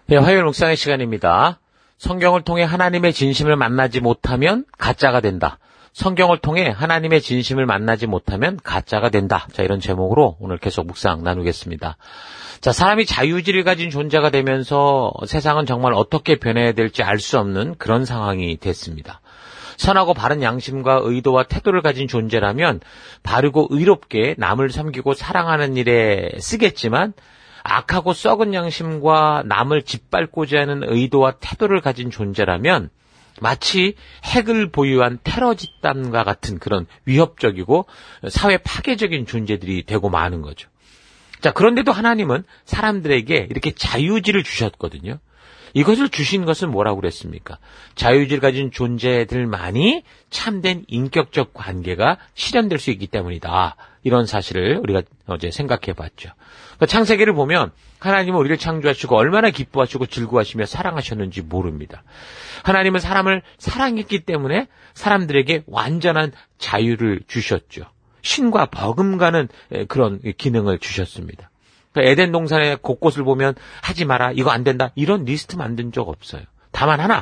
네, 화요일 묵상의 시간입니다. 성경을 통해 하나님의 진심을 만나지 못하면 가짜가 된다. 성경을 통해 하나님의 진심을 만나지 못하면 가짜가 된다. 자, 이런 제목으로 오늘 계속 묵상 나누겠습니다. 자, 사람이 자유의지를 가진 존재가 되면서 세상은 정말 어떻게 변해야 될지 알 수 없는 그런 상황이 됐습니다. 선하고 바른 양심과 의도와 태도를 가진 존재라면 바르고 의롭게 남을 섬기고 사랑하는 일에 쓰겠지만 악하고 썩은 양심과 남을 짓밟고자 하는 의도와 태도를 가진 존재라면 마치 핵을 보유한 테러 집단과 같은 그런 위협적이고 사회 파괴적인 존재들이 되고 마는 거죠. 자, 그런데도 하나님은 사람들에게 이렇게 자유의지를 주셨거든요. 이것을 주신 것은 뭐라고 그랬습니까? 자유의지를 가진 존재들만이 참된 인격적 관계가 실현될 수 있기 때문이다. 이런 사실을 우리가 어제 생각해 봤죠. 창세기를 보면 하나님은 우리를 창조하시고 얼마나 기뻐하시고 즐거워하시며 사랑하셨는지 모릅니다. 하나님은 사람을 사랑했기 때문에 사람들에게 완전한 자유를 주셨죠. 신과 버금가는 그런 기능을 주셨습니다. 에덴 동산의 곳곳을 보면 하지 마라, 이거 안 된다, 이런 리스트 만든 적 없어요. 다만 하나,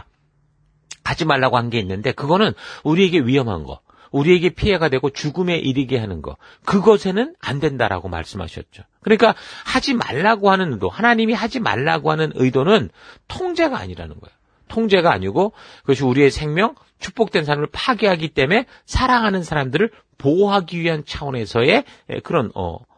하지 말라고 한 게 있는데 그거는 우리에게 위험한 거, 우리에게 피해가 되고 죽음에 이르게 하는 거, 그것에는 안 된다라고 말씀하셨죠. 그러니까 하지 말라고 하는 의도, 하나님이 하지 말라고 하는 의도는 통제가 아니라는 거예요. 통제가 아니고 그것이 우리의 생명, 축복된 삶을 파괴하기 때문에 사랑하는 사람들을 보호하기 위한 차원에서의 그런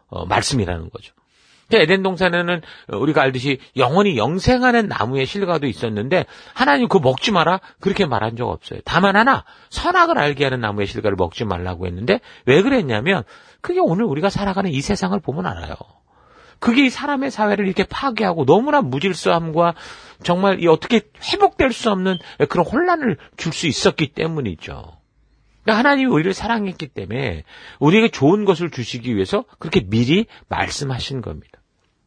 말씀이라는 거죠. 에덴 동산에는 우리가 알듯이 영원히 영생하는 나무의 실과도 있었는데 하나님 그거 먹지 마라 그렇게 말한 적 없어요. 다만 하나, 선악을 알게 하는 나무의 실과를 먹지 말라고 했는데 왜 그랬냐면 그게 오늘 우리가 살아가는 이 세상을 보면 알아요. 그게 이 사람의 사회를 이렇게 파괴하고 너무나 무질서함과 정말 어떻게 회복될 수 없는 그런 혼란을 줄 수 있었기 때문이죠. 하나님이 우리를 사랑했기 때문에 우리에게 좋은 것을 주시기 위해서 그렇게 미리 말씀하신 겁니다.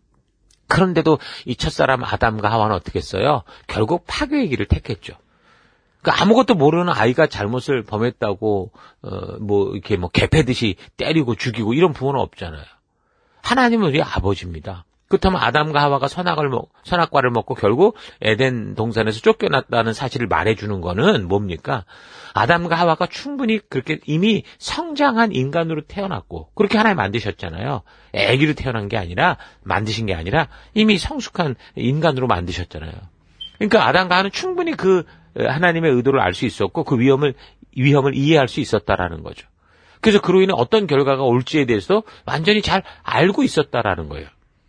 그런데도 이 첫사람 아담과 하와는 어떻게 했어요? 결국 파괴의 길을 택했죠. 그러니까 아무것도 모르는 아이가 잘못을 범했다고 이렇게 개패듯이 때리고 죽이고 이런 부모는 없잖아요. 하나님은 우리 아버지입니다. 그렇다면 아담과 하와가 선악과를 먹고 결국 에덴 동산에서 쫓겨났다는 사실을 말해주는 거는 뭡니까? 아담과 하와가 충분히 그렇게 이미 성장한 인간으로 태어났고 그렇게 하나님 만드셨잖아요. 아기로 태어난 게 아니라 만드신 게 아니라 이미 성숙한 인간으로 만드셨잖아요. 그러니까 아담과 하와는 충분히 그 하나님의 의도를 알 수 있었고 그 위험을 이해할 수 있었다라는 거죠. 그래서 그로 인해 어떤 결과가 올지에 대해서 완전히 잘 알고 있었다라는 거예요.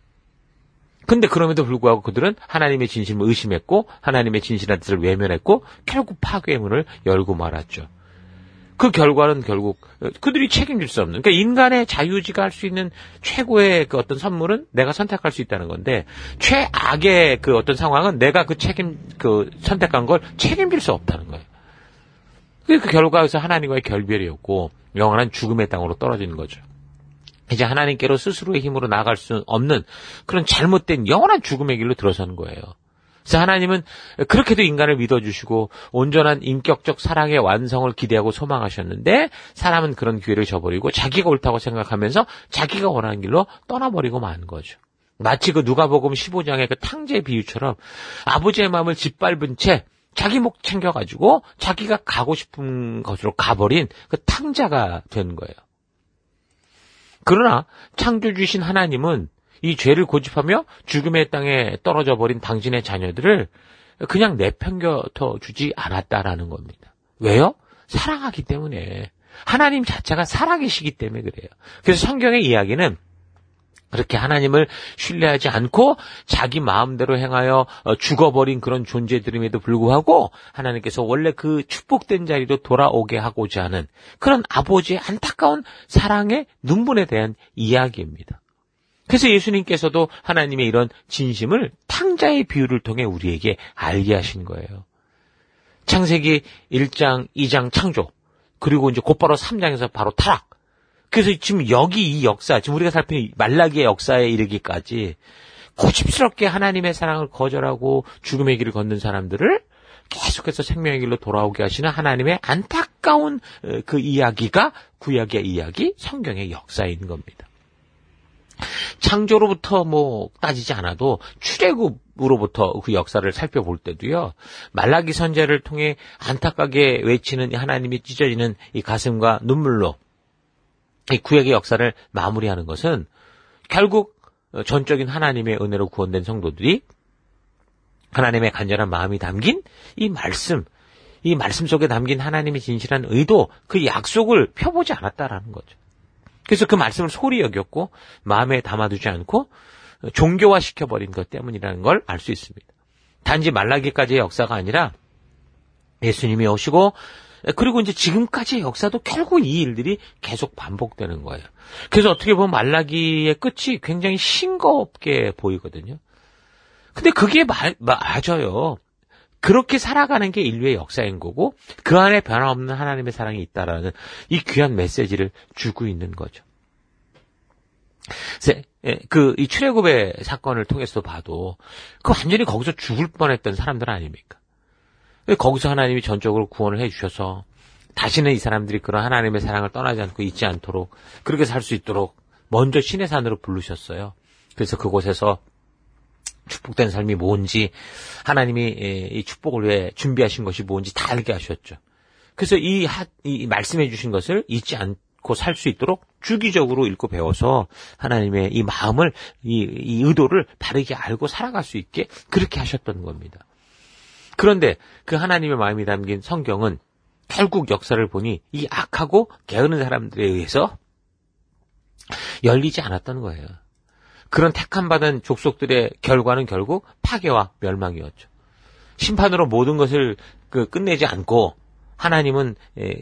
근데 그럼에도 불구하고 그들은 하나님의 진심을 의심했고 하나님의 진실한 뜻을 외면했고 결국 파괴의 문을 열고 말았죠. 그 결과는 결국 그들이 책임질 수 없는, 그러니까 인간의 자유의지가 할 수 있는 최고의 그 어떤 선물은 내가 선택할 수 있다는 건데 최악의 그 어떤 상황은 내가 선택한 걸 책임질 수 없다는 거예요. 그 결과에서 하나님과의 결별이었고 영원한 죽음의 땅으로 떨어지는 거죠. 이제 하나님께로 스스로의 힘으로 나아갈 수 없는 그런 잘못된 영원한 죽음의 길로 들어서는 거예요. 그래서 하나님은 그렇게도 인간을 믿어주시고 온전한 인격적 사랑의 완성을 기대하고 소망하셨는데 사람은 그런 기회를 저버리고 자기가 옳다고 생각하면서 자기가 원하는 길로 떠나버리고 마는 거죠. 마치 그 누가복음 15장의 그 탕제 비유처럼 아버지의 마음을 짓밟은 채 자기 목 챙겨가지고 자기가 가고 싶은 곳으로 가버린 그 탕자가 된 거예요. 그러나 창조주신 하나님은 이 죄를 고집하며 죽음의 땅에 떨어져 버린 당신의 자녀들을 그냥 내팽겨쳐 주지 않았다라는 겁니다. 왜요? 사랑하기 때문에. 하나님 자체가 사랑이시기 때문에 그래요. 그래서 성경의 이야기는 그렇게 하나님을 신뢰하지 않고 자기 마음대로 행하여 죽어버린 그런 존재들임에도 불구하고 하나님께서 원래 그 축복된 자리로 돌아오게 하고자 하는 그런 아버지의 안타까운 사랑의 눈물에 대한 이야기입니다. 그래서 예수님께서도 하나님의 이런 진심을 탕자의 비유를 통해 우리에게 알게 하신 거예요. 창세기 1장, 2장 창조, 그리고 이제 곧바로 3장에서 바로 타락. 그래서 지금 여기 이 역사, 지금 우리가 살피는 말라기의 역사에 이르기까지 고집스럽게 하나님의 사랑을 거절하고 죽음의 길을 걷는 사람들을 계속해서 생명의 길로 돌아오게 하시는 하나님의 안타까운 그 이야기가 구약의 이야기, 성경의 역사인 겁니다. 창조로부터 따지지 않아도 출애굽 으로부터 그 역사를 살펴볼 때도요, 말라기 선지자를 통해 안타깝게 외치는 하나님이 찢어지는 이 가슴과 눈물로 이 구약의 역사를 마무리하는 것은 결국 전적인 하나님의 은혜로 구원된 성도들이 하나님의 간절한 마음이 담긴 이 말씀 속에 담긴 하나님의 진실한 의도, 그 약속을 펴보지 않았다라는 거죠. 그래서 그 말씀을 소홀히 여겼고 마음에 담아두지 않고 종교화시켜버린 것 때문이라는 걸 알 수 있습니다. 단지 말라기까지의 역사가 아니라 예수님이 오시고 그리고 이제 지금까지의 역사도 결국 이 일들이 계속 반복되는 거예요. 그래서 어떻게 보면 말라기의 끝이 굉장히 싱겁게 보이거든요. 근데 그게 맞아요. 그렇게 살아가는 게 인류의 역사인 거고 그 안에 변함없는 하나님의 사랑이 있다라는 이 귀한 메시지를 주고 있는 거죠. 이 출애굽의 사건을 통해서 봐도 그 완전히 거기서 죽을 뻔했던 사람들 아닙니까? 거기서 하나님이 전적으로 구원을 해주셔서 다시는 이 사람들이 그런 하나님의 사랑을 떠나지 않고 잊지 않도록 그렇게 살 수 있도록 먼저 신의 산으로 부르셨어요. 그래서 그곳에서 축복된 삶이 뭔지 하나님이 이 축복을 위해 준비하신 것이 뭔지 다 알게 하셨죠. 그래서 이 말씀해 주신 것을 잊지 않고 살 수 있도록 주기적으로 읽고 배워서 하나님의 이 마음을 이 의도를 바르게 알고 살아갈 수 있게 그렇게 하셨던 겁니다. 그런데 그 하나님의 마음이 담긴 성경은 결국 역사를 보니 이 악하고 게으른 사람들에 의해서 열리지 않았던 거예요. 그런 택함받은 족속들의 결과는 결국 파괴와 멸망이었죠. 심판으로 모든 것을 끝내지 않고 하나님은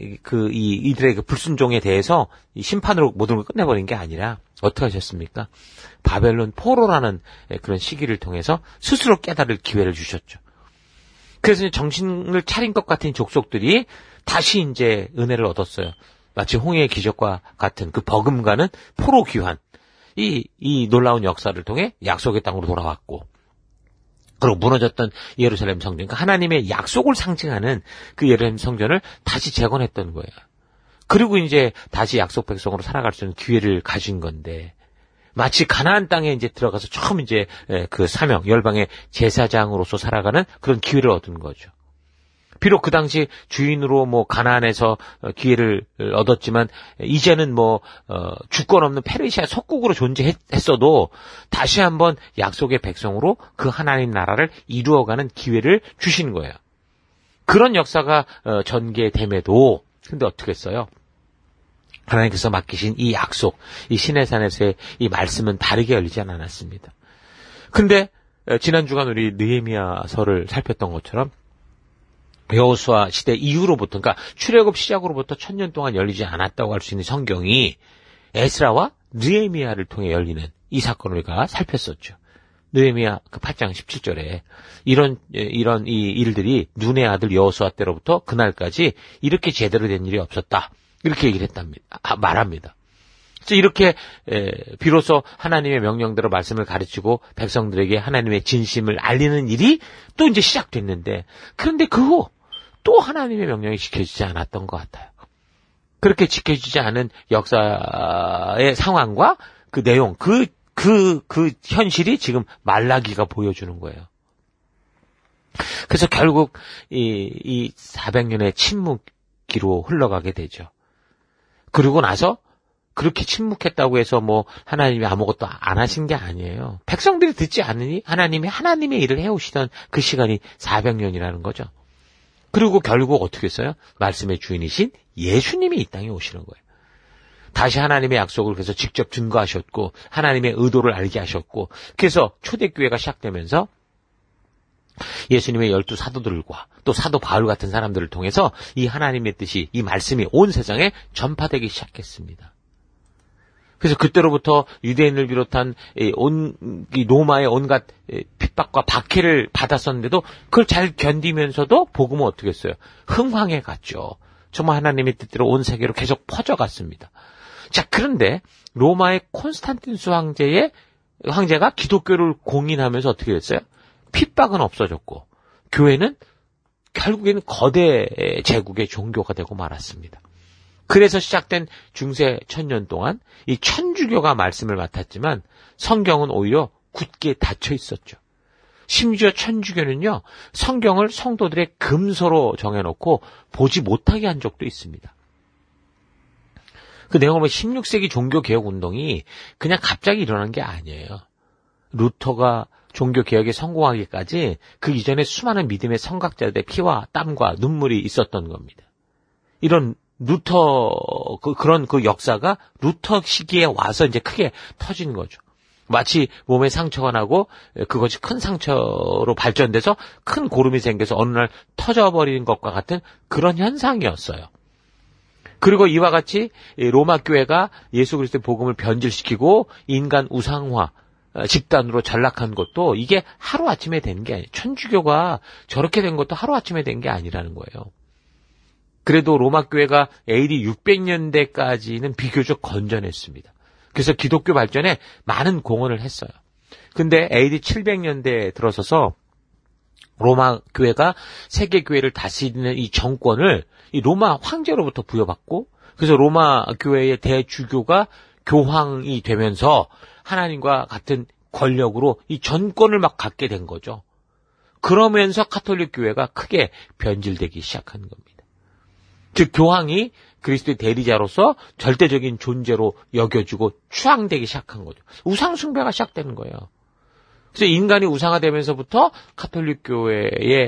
이들의 그 불순종에 대해서 이 심판으로 모든 걸 끝내버린 게 아니라 어떻게 하셨습니까? 바벨론 포로라는 그런 시기를 통해서 스스로 깨달을 기회를 주셨죠. 그래서 정신을 차린 것 같은 족속들이 다시 이제 은혜를 얻었어요. 마치 홍해의 기적과 같은 그 버금가는 포로 귀환. 이 놀라운 역사를 통해 약속의 땅으로 돌아왔고, 그리고 무너졌던 예루살렘 성전, 그러니까 하나님의 약속을 상징하는 그 예루살렘 성전을 다시 재건했던 거예요. 그리고 이제 다시 약속 백성으로 살아갈 수 있는 기회를 가진 건데, 마치 가나안 땅에 이제 들어가서 처음 이제 그 사명, 열방의 제사장으로서 살아가는 그런 기회를 얻은 거죠. 비록 그 당시 주인으로 가나안에서 기회를 얻었지만 이제는 주권 없는 페르시아 속국으로 존재했어도 다시 한번 약속의 백성으로 그 하나님 나라를 이루어가는 기회를 주신 거예요. 그런 역사가 전개됨에도 근데 어떻게 했어요? 하나님께서 맡기신 이 약속, 이 신의 산에서의 이 말씀은 다르게 열리지 않았습니다. 근데 지난 주간 우리 느헤미야서를 살폈던 것처럼 여호수아 시대 이후로부터, 그러니까 출애굽 시작으로부터 1000년 동안 열리지 않았다고 할 수 있는 성경이 에스라와 느헤미야를 통해 열리는 이 사건을 우리가 살폈었죠. 느헤미야 그 8장 17절에 이런 이 일들이 눈의 아들 여호수아 때로부터 그날까지 이렇게 제대로 된 일이 없었다. 이렇게 얘기를 말합니다. 그래서 이렇게 비로소 하나님의 명령대로 말씀을 가르치고 백성들에게 하나님의 진심을 알리는 일이 또 이제 시작됐는데, 그런데 그 후 또 하나님의 명령이 지켜지지 않았던 것 같아요. 그렇게 지켜지지 않은 역사의 상황과 그 내용, 그 현실이 지금 말라기가 보여주는 거예요. 그래서 결국 이 400년의 침묵기로 흘러가게 되죠. 그러고 나서 그렇게 침묵했다고 해서 하나님이 아무것도 안 하신 게 아니에요. 백성들이 듣지 않으니 하나님의 일을 해오시던 그 시간이 400년이라는 거죠. 그리고 결국 어떻게 했어요? 말씀의 주인이신 예수님이 이 땅에 오시는 거예요. 다시 하나님의 약속을 그래서 직접 증거하셨고 하나님의 의도를 알게 하셨고, 그래서 초대교회가 시작되면서 예수님의 12 사도들과 또 사도 바울 같은 사람들을 통해서 이 하나님의 뜻이, 이 말씀이 온 세상에 전파되기 시작했습니다. 그래서 그때로부터 유대인을 비롯한 이 로마의 온갖 핍박과 박해를 받았었는데도 그걸 잘 견디면서도 복음은 어떻게 했어요? 흥황해 갔죠. 정말 하나님의 뜻대로 온 세계로 계속 퍼져갔습니다. 자, 그런데 로마의 콘스탄티누스 황제가 기독교를 공인하면서 어떻게 됐어요? 핍박은 없어졌고 교회는 결국에는 거대 제국의 종교가 되고 말았습니다. 그래서 시작된 중세 1000년 동안 이 천주교가 말씀을 맡았지만 성경은 오히려 굳게 닫혀 있었죠. 심지어 천주교는요, 성경을 성도들의 금서로 정해놓고 보지 못하게 한 적도 있습니다. 그 내용을 보면 16세기 종교개혁운동이 그냥 갑자기 일어난 게 아니에요. 루터가 종교개혁에 성공하기까지 그 이전에 수많은 믿음의 성각자들의 피와 땀과 눈물이 있었던 겁니다. 이런 그런 역사가 루터 시기에 와서 이제 크게 터진 거죠. 마치 몸에 상처가 나고 그것이 큰 상처로 발전돼서 큰 고름이 생겨서 어느 날 터져버리는 것과 같은 그런 현상이었어요. 그리고 이와 같이 로마 교회가 예수 그리스도의 복음을 변질시키고 인간 우상화 집단으로 전락한 것도 이게 하루아침에 된 게 아니에요. 천주교가 저렇게 된 것도 하루아침에 된 게 아니라는 거예요. 그래도 로마 교회가 AD 600년대까지는 비교적 건전했습니다. 그래서 기독교 발전에 많은 공헌을 했어요. 근데 AD 700년대에 들어서서 로마 교회가 세계 교회를 다스리는 이 정권을 이 로마 황제로부터 부여받고, 그래서 로마 교회의 대주교가 교황이 되면서 하나님과 같은 권력으로 이 전권을 막 갖게 된 거죠. 그러면서 가톨릭 교회가 크게 변질되기 시작한 겁니다. 즉 교황이 그리스도의 대리자로서 절대적인 존재로 여겨지고 추앙되기 시작한 거죠. 우상 숭배가 시작되는 거예요. 그래서 인간이 우상화되면서부터 가톨릭 교회의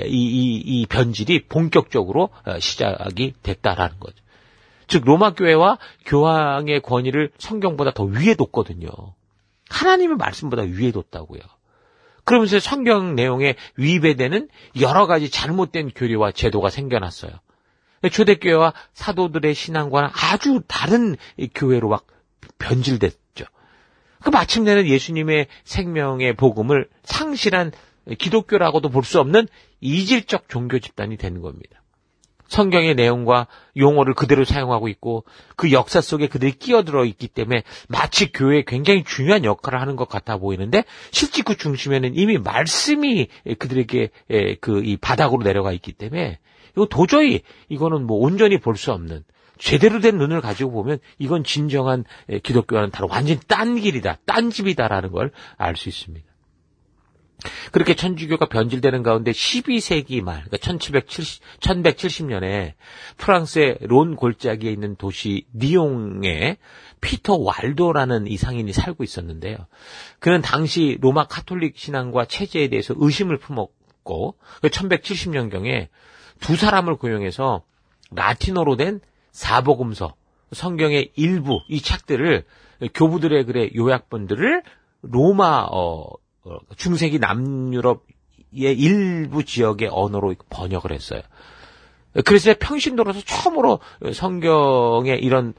이 변질이 본격적으로 시작이 됐다라는 거죠. 즉 로마 교회와 교황의 권위를 성경보다 더 위에 뒀거든요. 하나님의 말씀보다 위에 뒀다고요. 그러면서 성경 내용에 위배되는 여러 가지 잘못된 교리와 제도가 생겨났어요. 초대교회와 사도들의 신앙과는 아주 다른 교회로 막 변질됐죠. 그 마침내는 예수님의 생명의 복음을 상실한 기독교라고도 볼 수 없는 이질적 종교 집단이 되는 겁니다. 성경의 내용과 용어를 그대로 사용하고 있고 그 역사 속에 그들이 끼어들어 있기 때문에 마치 교회에 굉장히 중요한 역할을 하는 것 같아 보이는데 실제 그 중심에는 이미 말씀이 그들에게 이 바닥으로 내려가 있기 때문에 이거 도저히 이거는 뭐 온전히 볼 수 없는 제대로 된 눈을 가지고 보면 이건 진정한 기독교와는 다른 완전히 딴 길이다, 딴 집이다라는 걸 알 수 있습니다. 그렇게 천주교가 변질되는 가운데 12세기 말, 그러니까 1170년에 프랑스의 론 골짜기에 있는 도시 니옹에 피터 왈도라는 이 상인이 살고 있었는데요. 그는 당시 로마 가톨릭 신앙과 체제에 대해서 의심을 품었고 1170년경에 두 사람을 고용해서 라틴어로 된 사복음서, 성경의 일부 이 책들을 교부들의 글의 요약본들을 로마 중세기 남유럽의 일부 지역의 언어로 번역을 했어요. 그래서 평신도로서 처음으로 성경의 이런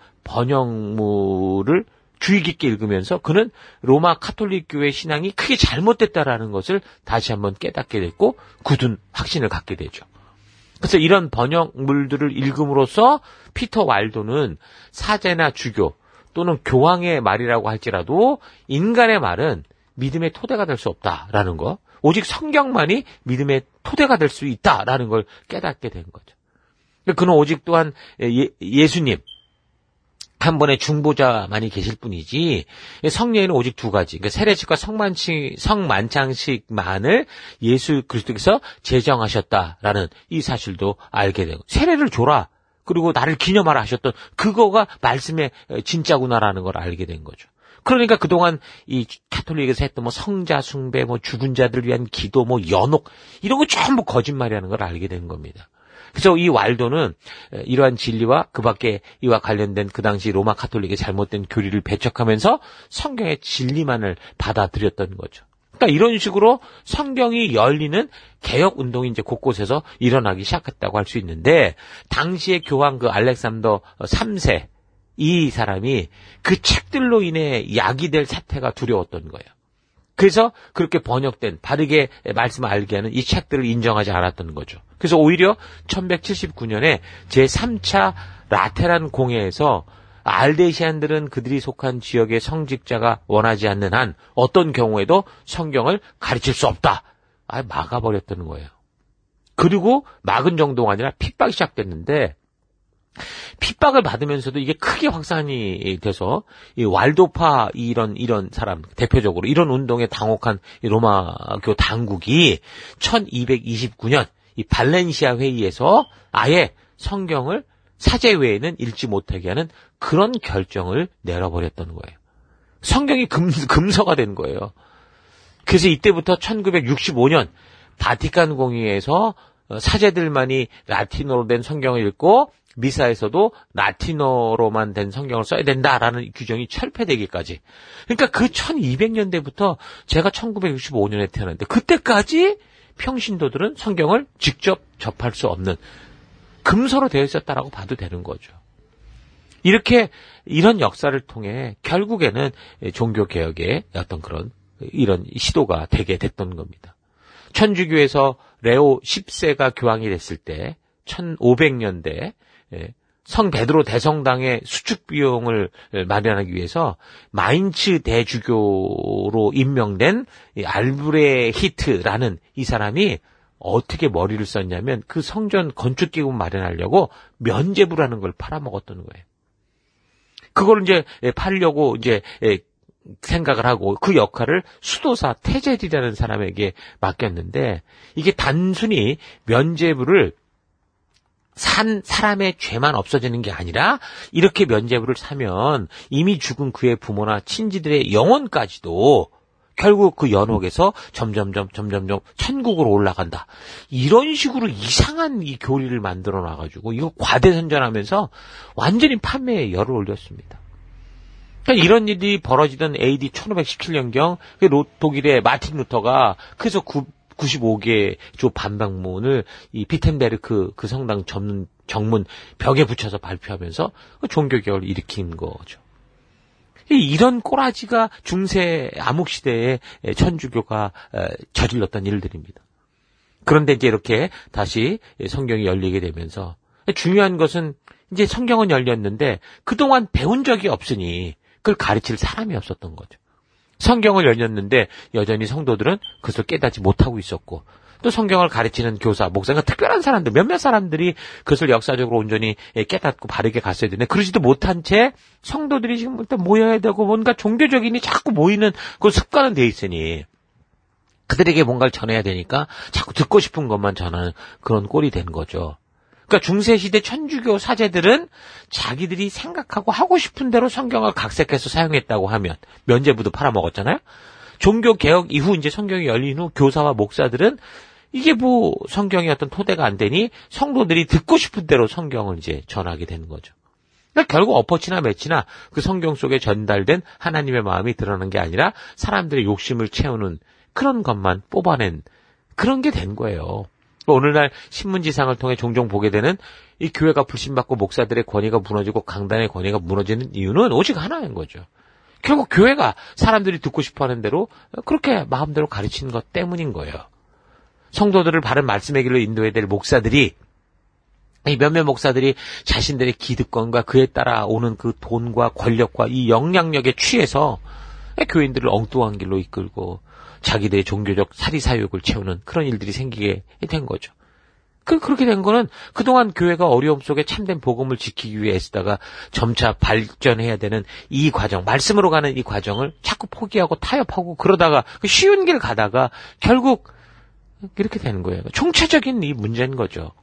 번역물을 주의 깊게 읽으면서 그는 로마 가톨릭 교회 신앙이 크게 잘못됐다라는 것을 다시 한번 깨닫게 됐고 굳은 확신을 갖게 되죠. 그래서 이런 번역물들을 읽음으로써 피터 왈도는 사제나 주교 또는 교황의 말이라고 할지라도 인간의 말은 믿음의 토대가 될 수 없다라는 거, 오직 성경만이 믿음의 토대가 될 수 있다라는 걸 깨닫게 된 거죠. 그는 오직 또한 예수님 한 번의 중보자만이 계실 뿐이지 성례에는 오직 두 가지, 그러니까 세례식과 성만찬식만을 예수 그리스도께서 제정하셨다라는 이 사실도 알게 되고, 세례를 줘라 그리고 나를 기념하라 하셨던 그거가 말씀의 진짜구나라는 걸 알게 된 거죠. 그러니까 그동안 이 가톨릭에서 했던 뭐 성자 숭배, 뭐 죽은 자들을 위한 기도, 뭐 연옥 이런 거 전부 거짓말이라는 걸 알게 된 겁니다. 그래서 이 왈도는 이러한 진리와 그 밖에 이와 관련된 그 당시 로마 가톨릭의 잘못된 교리를 배척하면서 성경의 진리만을 받아들였던 거죠. 그러니까 이런 식으로 성경이 열리는 개혁 운동이 이제 곳곳에서 일어나기 시작했다고 할 수 있는데, 당시의 교황 그 알렉산더 3세 이 사람이 그 책들로 인해 야기될 사태가 두려웠던 거예요. 그래서 그렇게 번역된 바르게 말씀을 알게 하는 이 책들을 인정하지 않았던 거죠. 그래서 오히려 1179년에 제3차 라테란 공회에서 알데시안들은 그들이 속한 지역의 성직자가 원하지 않는 한 어떤 경우에도 성경을 가르칠 수 없다. 막아버렸다는 거예요. 그리고 막은 정도가 아니라 핍박이 시작됐는데 핍박을 받으면서도 이게 크게 확산이 돼서 이 왈도파 이런 사람 대표적으로 이런 운동에 당혹한 이 로마교 당국이 1229년 이 발렌시아 회의에서 아예 성경을 사제 외에는 읽지 못하게 하는 그런 결정을 내려버렸던 거예요. 성경이 금서가 된 거예요. 그래서 이때부터 1965년 바티칸 공의회에서 사제들만이 라틴어로 된 성경을 읽고 미사에서도 라틴어로만 된 성경을 써야 된다라는 규정이 철폐되기까지. 그러니까 그 1200년대부터 제가 1965년에 태어났는데 그때까지 평신도들은 성경을 직접 접할 수 없는 금서로 되어 있었다라고 봐도 되는 거죠. 이렇게 이런 역사를 통해 결국에는 종교개혁의 어떤 그런 이런 시도가 되게 됐던 겁니다. 천주교에서 레오 10세가 교황이 됐을 때 1500년대 성 베드로 대성당의 수축 비용을 마련하기 위해서 마인츠 대주교로 임명된 알브레히트라는 이 사람이 어떻게 머리를 썼냐면 그 성전 건축기금 마련하려고 면제부라는 걸 팔아먹었던 거예요. 그걸 이제 팔려고 이제 생각을 하고 그 역할을 수도사 테젤이라는 사람에게 맡겼는데 이게 단순히 면제부를 산 사람의 죄만 없어지는 게 아니라 이렇게 면제부를 사면 이미 죽은 그의 부모나 친지들의 영혼까지도 결국 그 연옥에서 점점 천국으로 올라간다. 이런 식으로 이상한 이 교리를 만들어 놔가지고 이거 과대선전하면서 완전히 판매에 열을 올렸습니다. 그러니까 이런 일이 벌어지던 AD 1517년경 독일의 마틴 루터가 그래서 95개 조 반박문을 이 비텐베르크 그 성당 정문 벽에 붙여서 발표하면서 종교개혁을 일으킨 거죠. 이런 꼬라지가 중세 암흑시대에 천주교가 저질렀던 일들입니다. 그런데 이제 이렇게 다시 성경이 열리게 되면서 중요한 것은 이제 성경은 열렸는데 그동안 배운 적이 없으니 그걸 가르칠 사람이 없었던 거죠. 성경을 열렸는데 여전히 성도들은 그것을 깨닫지 못하고 있었고 또 성경을 가르치는 교사, 목사가 특별한 사람들, 몇몇 사람들이 그것을 역사적으로 온전히 깨닫고 바르게 갔어야 되는데 그러지도 못한 채 성도들이 지금 일단 모여야 되고 뭔가 종교적인이 자꾸 모이는 그 습관은 돼 있으니 그들에게 뭔가를 전해야 되니까 자꾸 듣고 싶은 것만 전하는 그런 꼴이 된 거죠. 그러니까 중세시대 천주교 사제들은 자기들이 생각하고 하고 싶은 대로 성경을 각색해서 사용했다고 하면 면제부도 팔아먹었잖아요. 종교개혁 이후 이제 성경이 열린 후 교사와 목사들은 이게 뭐 성경이 어떤 토대가 안 되니 성도들이 듣고 싶은 대로 성경을 이제 전하게 되는 거죠. 그러니까 결국 엎어치나 매치나 그 성경 속에 전달된 하나님의 마음이 드러나는 게 아니라 사람들의 욕심을 채우는 그런 것만 뽑아낸 그런 게 된 거예요. 오늘날 신문지상을 통해 종종 보게 되는 이 교회가 불신받고 목사들의 권위가 무너지고 강단의 권위가 무너지는 이유는 오직 하나인 거죠. 결국 교회가 사람들이 듣고 싶어하는 대로 그렇게 마음대로 가르치는 것 때문인 거예요. 성도들을 바른 말씀의 길로 인도해야 될 목사들이 이 몇몇 목사들이 자신들의 기득권과 그에 따라 오는 그 돈과 권력과 이 영향력에 취해서 교인들을 엉뚱한 길로 이끌고 자기들의 종교적 사리사욕을 채우는 그런 일들이 생기게 된 거죠. 그렇게 된 거는 그동안 교회가 어려움 속에 참된 복음을 지키기 위해 애쓰다가 점차 발전해야 되는 이 과정, 말씀으로 가는 이 과정을 자꾸 포기하고 타협하고 그러다가 쉬운 길 가다가 결국 이렇게 되는 거예요. 총체적인 이 문제인 거죠.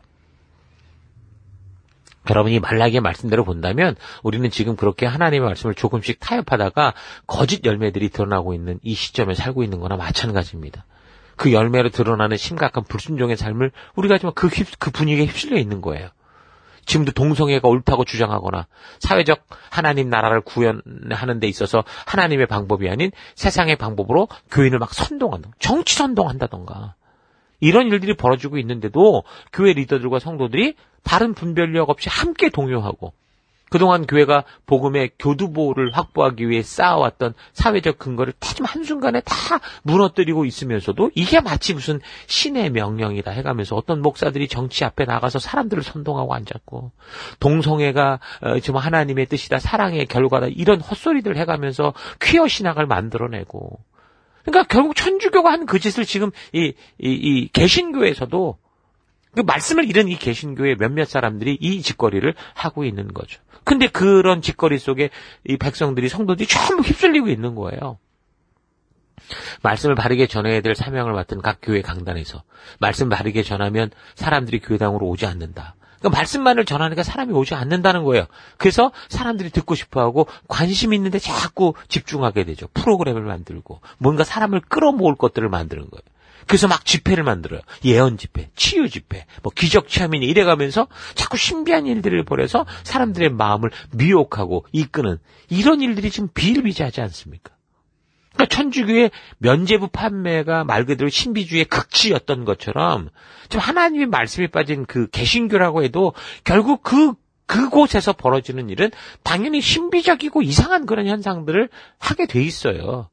여러분이 말라기의 말씀대로 본다면 우리는 지금 그렇게 하나님의 말씀을 조금씩 타협하다가 거짓 열매들이 드러나고 있는 이 시점에 살고 있는 거나 마찬가지입니다. 그 열매로 드러나는 심각한 불순종의 삶을 우리가 지금 그 분위기에 휩쓸려 있는 거예요. 지금도 동성애가 옳다고 주장하거나 사회적 하나님 나라를 구현하는 데 있어서 하나님의 방법이 아닌 세상의 방법으로 교인을 막 선동한다. 정치 선동한다던가. 이런 일들이 벌어지고 있는데도 교회 리더들과 성도들이 바른 분별력 없이 함께 동요하고 그동안 교회가 복음의 교두보를 확보하기 위해 쌓아왔던 사회적 근거를 지금 한순간에 다 무너뜨리고 있으면서도 이게 마치 무슨 신의 명령이다 해가면서 어떤 목사들이 정치 앞에 나가서 사람들을 선동하고 앉았고 동성애가 지금 하나님의 뜻이다 사랑의 결과다 이런 헛소리들 해가면서 퀴어 신학을 만들어내고 그러니까 결국 천주교가 한 그 짓을 지금 이 개신교에서도 그 말씀을 잃은 이 개신교의 몇몇 사람들이 이 짓거리를 하고 있는 거죠. 근데 그런 짓거리 속에 이 백성들이, 성도들이 전부 휩쓸리고 있는 거예요. 말씀을 바르게 전해야 될 사명을 맡은 각 교회 강단에서 말씀 바르게 전하면 사람들이 교회당으로 오지 않는다. 그러니까 말씀만을 전하니까 사람이 오지 않는다는 거예요. 그래서 사람들이 듣고 싶어하고 관심 있는데 자꾸 집중하게 되죠. 프로그램을 만들고 뭔가 사람을 끌어모을 것들을 만드는 거예요. 그래서 막 집회를 만들어요. 예언 집회, 치유 집회, 뭐 기적 체험이니 이래가면서 자꾸 신비한 일들을 벌여서 사람들의 마음을 미혹하고 이끄는 이런 일들이 지금 비일비재하지 않습니까? 그러니까 천주교의 면죄부 판매가 말 그대로 신비주의의 극치였던 것처럼 지금 하나님의 말씀이 빠진 그 개신교라고 해도 결국 그곳에서 벌어지는 일은 당연히 신비적이고 이상한 그런 현상들을 하게 돼 있어요.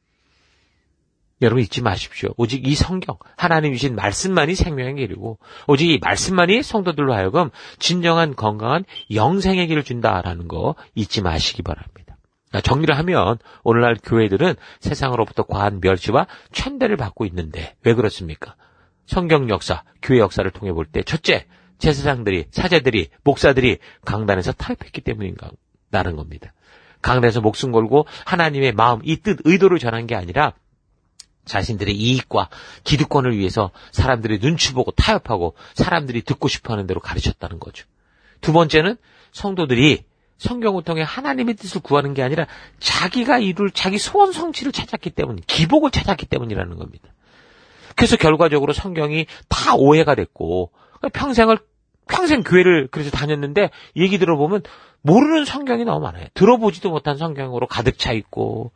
여러분 잊지 마십시오. 오직 이 성경, 하나님 주신 말씀만이 생명의 길이고 오직 이 말씀만이 성도들로 하여금 진정한 건강한 영생의 길을 준다라는 거 잊지 마시기 바랍니다. 정리를 하면 오늘날 교회들은 세상으로부터 과한 멸시와 천대를 받고 있는데 왜 그렇습니까? 성경 역사, 교회 역사를 통해 볼 때 첫째, 제사장들이, 사제들이, 목사들이 강단에서 타협했기 때문이라는 겁니다. 강단에서 목숨 걸고 하나님의 마음, 이 뜻, 의도를 전한 게 아니라 자신들의 이익과 기득권을 위해서 사람들이 눈치 보고 타협하고 사람들이 듣고 싶어하는 대로 가르쳤다는 거죠. 두 번째는 성도들이 성경을 통해 하나님의 뜻을 구하는 게 아니라 자기가 이룰 자기 소원 성취를 찾았기 때문, 기복을 찾았기 때문이라는 겁니다. 그래서 결과적으로 성경이 다 오해가 됐고 평생 교회를 그래서 다녔는데 얘기 들어보면 모르는 성경이 너무 많아요. 들어보지도 못한 성경으로 가득 차 있고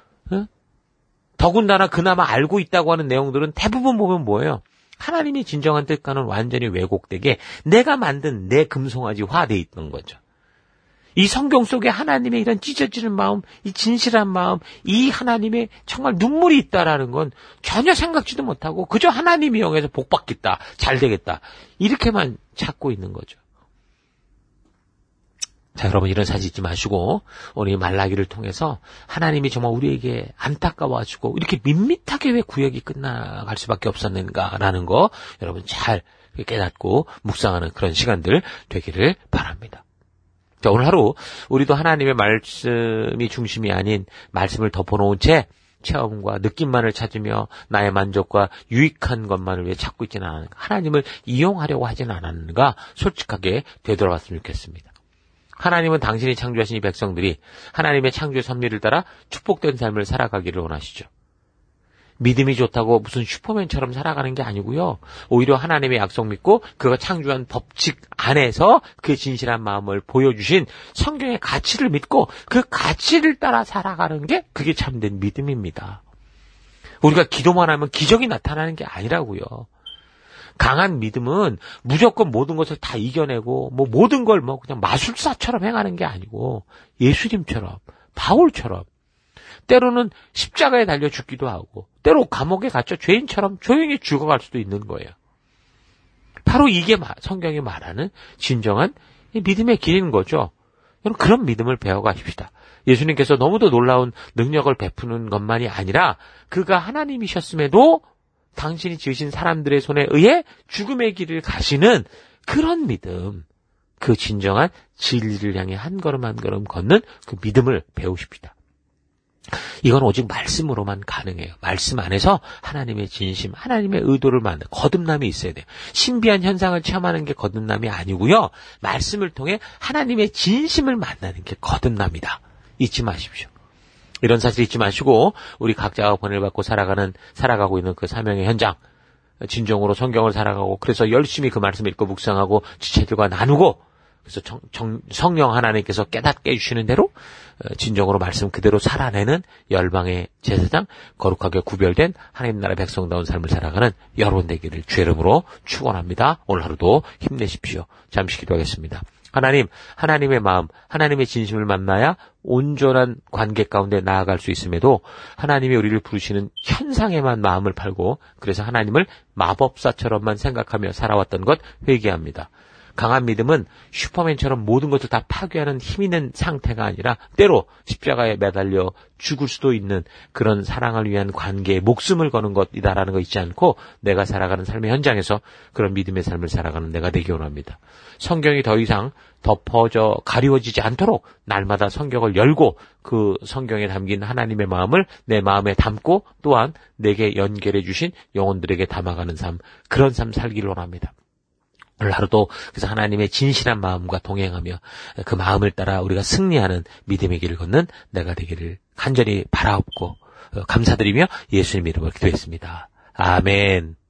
더군다나 그나마 알고 있다고 하는 내용들은 대부분 보면 뭐예요? 하나님의 진정한 뜻과는 완전히 왜곡되게 내가 만든 내 금송아지화 돼 있던 거죠. 이 성경 속에 하나님의 이런 찢어지는 마음, 이 진실한 마음, 이 하나님의 정말 눈물이 있다라는 건 전혀 생각지도 못하고 그저 하나님이 영에서 복받겠다, 잘 되겠다 이렇게만 찾고 있는 거죠. 자, 여러분 이런 사실 잊지 마시고 오늘 이 말라기를 통해서 하나님이 정말 우리에게 안타까워하시고 이렇게 밋밋하게 왜 구역이 끝나갈 수밖에 없었는가라는 거 여러분 잘 깨닫고 묵상하는 그런 시간들 되기를 바랍니다. 자, 오늘 하루 우리도 하나님의 말씀이 중심이 아닌 말씀을 덮어놓은 채 체험과 느낌만을 찾으며 나의 만족과 유익한 것만을 위해 찾고 있지는 않은가, 하나님을 이용하려고 하지는 않았는가 솔직하게 되돌아봤으면 좋겠습니다. 하나님은 당신이 창조하신 이 백성들이 하나님의 창조의 섭리를 따라 축복된 삶을 살아가기를 원하시죠. 믿음이 좋다고 무슨 슈퍼맨처럼 살아가는 게 아니고요. 오히려 하나님의 약속 믿고 그가 창조한 법칙 안에서 그 진실한 마음을 보여주신 성경의 가치를 믿고 그 가치를 따라 살아가는 게 그게 참된 믿음입니다. 우리가 기도만 하면 기적이 나타나는 게 아니라고요. 강한 믿음은 무조건 모든 것을 다 이겨내고 모든 걸 그냥 마술사처럼 행하는 게 아니고 예수님처럼, 바울처럼 때로는 십자가에 달려 죽기도 하고 때로 감옥에 갇혀 죄인처럼 조용히 죽어갈 수도 있는 거예요. 바로 이게 성경이 말하는 진정한 믿음의 길인 거죠. 여러분 그런 믿음을 배워가십시다. 예수님께서 너무도 놀라운 능력을 베푸는 것만이 아니라 그가 하나님이셨음에도 당신이 지으신 사람들의 손에 의해 죽음의 길을 가시는 그런 믿음, 그 진정한 진리를 향해 한 걸음 한 걸음 걷는 그 믿음을 배우십시다. 이건 오직 말씀으로만 가능해요. 말씀 안에서 하나님의 진심, 하나님의 의도를 만나 거듭남이 있어야 돼요. 신비한 현상을 체험하는 게 거듭남이 아니고요. 말씀을 통해 하나님의 진심을 만나는 게 거듭남이다. 잊지 마십시오. 이런 사실 잊지 마시고 우리 각자가 권을 받고 살아가고 있는 그 사명의 현장, 진정으로 성경을 살아가고 그래서 열심히 그 말씀 읽고 묵상하고 지체들과 나누고 그래서 성령 하나님께서 깨닫게 해주시는 대로 진정으로 말씀 그대로 살아내는 열방의 제사장, 거룩하게 구별된 하나님 나라 백성다운 삶을 살아가는 여러분 되기를 주의 이름으로 축원합니다. 오늘 하루도 힘내십시오. 잠시 기도하겠습니다. 하나님, 하나님의 마음, 하나님의 진심을 만나야 온전한 관계 가운데 나아갈 수 있음에도 하나님이 우리를 부르시는 현상에만 마음을 팔고 그래서 하나님을 마법사처럼만 생각하며 살아왔던 것 회개합니다. 강한 믿음은 슈퍼맨처럼 모든 것을 다 파괴하는 힘 있는 상태가 아니라 때로 십자가에 매달려 죽을 수도 있는 그런 사랑을 위한 관계에 목숨을 거는 것이다라는 거 잊지 않고 내가 살아가는 삶의 현장에서 그런 믿음의 삶을 살아가는 내가 되기 원합니다. 성경이 더 이상 덮어져 가리워지지 않도록 날마다 성경을 열고 그 성경에 담긴 하나님의 마음을 내 마음에 담고 또한 내게 연결해 주신 영혼들에게 담아가는 삶, 그런 삶 살기를 원합니다. 오늘 하루도 그래서 하나님의 진실한 마음과 동행하며 그 마음을 따라 우리가 승리하는 믿음의 길을 걷는 내가 되기를 간절히 바라옵고 감사드리며 예수님 이름으로 기도했습니다. 아멘.